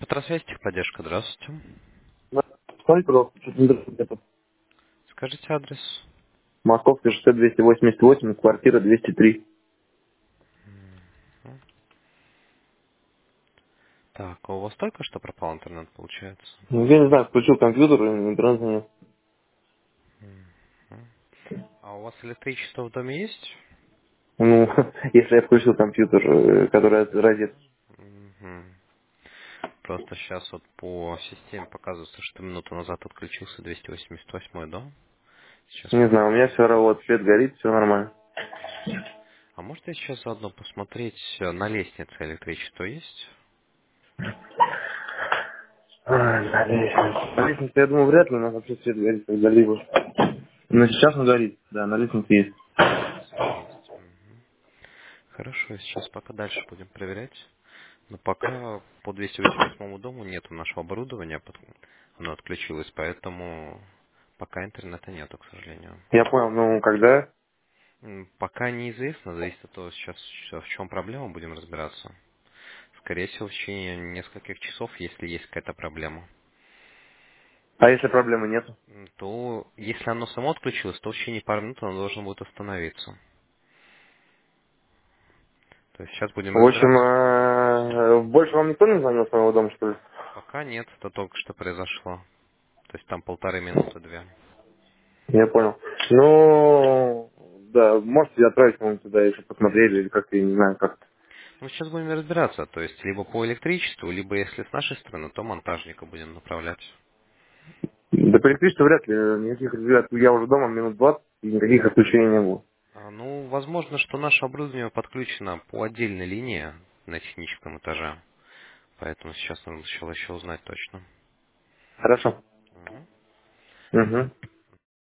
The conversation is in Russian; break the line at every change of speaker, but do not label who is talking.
Петросвязь, техподдержка, здравствуйте.
Смотрите, пожалуйста, что-то не это.
Скажите адрес.
Московская шоссе 288, квартира 203.
Так, а у вас только что пропал интернет, получается?
Ну, я не знаю, включил компьютер, и интернет нет.
А у вас электричество в доме есть?
Ну, если я включил компьютер, который розет.
Мгм. Просто сейчас вот по системе показывается, что минуту назад отключился 288, да? Сейчас
Не знаю, у меня
проверим.
все работает, свет горит, все нормально.
А может я сейчас заодно посмотреть, на лестнице электричество есть?
Ай, на лестнице. На лестнице, я думаю, вряд ли у нас вообще свет горит когда-либо. Но сейчас он горит, да, на лестнице есть.
На лестнице есть. Мгм. Хорошо, сейчас пока дальше будем проверять. Но пока по 288 дому нету нашего оборудования, оно отключилось, поэтому пока интернета нету, к сожалению.
Я понял, ну, когда?
Пока неизвестно, зависит от того, сейчас в чем проблема, будем разбираться. Скорее всего, в течение нескольких часов, если есть какая-то проблема.
А если проблемы нету?
То если оно само отключилось, то в течение пары минут оно должно будет остановиться. То есть сейчас будем
В общем,
разбираться, что есть.
больше вам никто не звонил с моего дома, что ли?
Пока нет, это только что произошло. То есть там 1,5 минуты, 2.
Я понял. Ну, да, можете отправить кому-нибудь туда, если посмотрели, или как-то, я не знаю, как.
Ну, сейчас будем разбираться, то есть либо по электричеству, либо если с нашей стороны, то монтажника будем направлять.
Да по электричеству вряд ли, никаких ребят, я уже дома минут 20, и никаких отключений не было.
Ну, возможно, что наше оборудование подключено по отдельной линии на техническом этаже, поэтому сейчас нужно еще узнать точно.
Хорошо.
Мгм.
Угу.